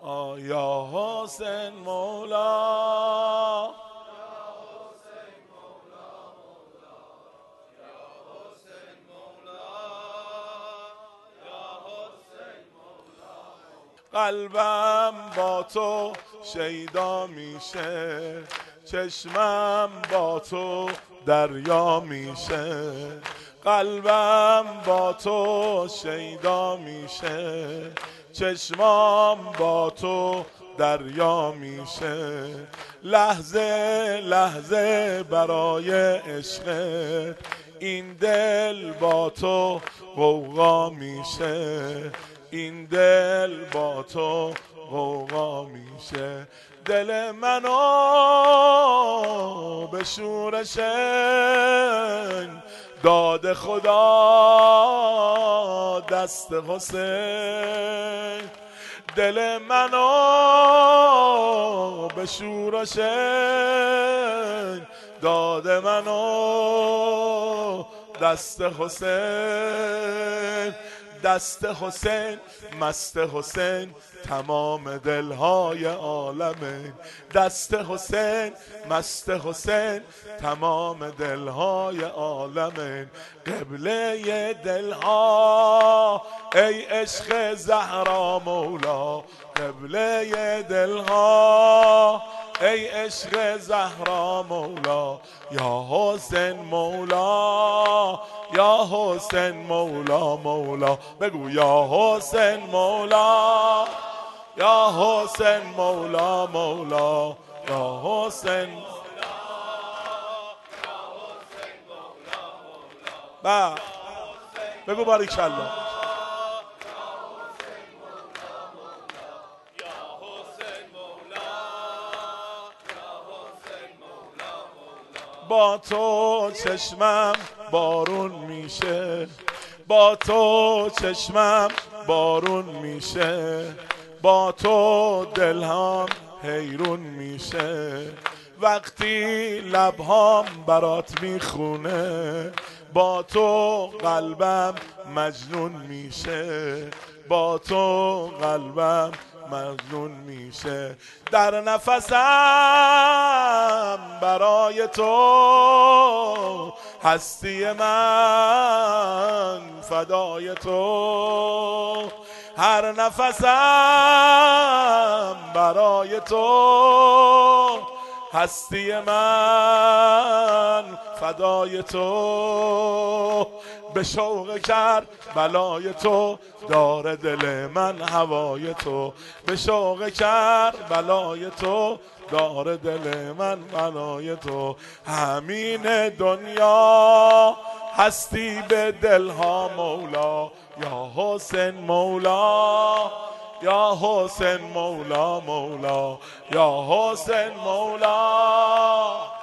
یا حسین مولا. قلبم با تو شیدا میشه، چشمم با تو دریا میشه. قلبم با تو شیدا میشه، چشمام با تو دریا میشه. لحظه لحظه برای عشقت این دل با تو غوغا میشه، این دل با تو غوغا میشه. دل منو به شورشن داد خدا دست حسین. دل منو به شورشن داد منو دست حسین. دست حسین مست حسین تمام دلهای عالمه. دست حسین مست حسین تمام دلهای عالمه. قبله دلها ای عشق زهرا مولا، قبله دلها ای عشق زهرا مولا. یا حسین مولا، یا حسین مولا مولا. بگو یا حسین مولا، یا حسین مولا مولا. یا حسین با بگو باریکالله. با تو چشمم بارون میشه، با تو چشمم بارون میشه. با تو دلهام حیرون میشه، وقتی لبهام برات میخونه. با تو قلبم مجنون میشه، با تو قلبم مجنون میشه. در نفسم برای تو هستی من فدای تو. هر نفسم برای تو هستی من فدای تو. به شوق کربلای تو داره دل من هوای تو. به شوق کربلای تو داره دل من هوای تو. همین دنیا هستی به دلها مولا. یا حسین مولا، یا حسین مولا مولا. یا حسین مولا.